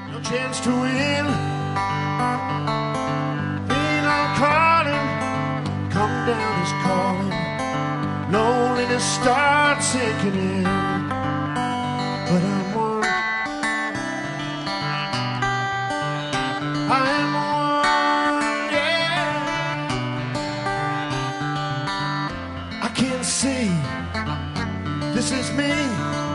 no chance to win. Pain I'm calling, come down is calling. Loneliness starts sinking in, but I'm one. I am one, yeah. I can see this is me.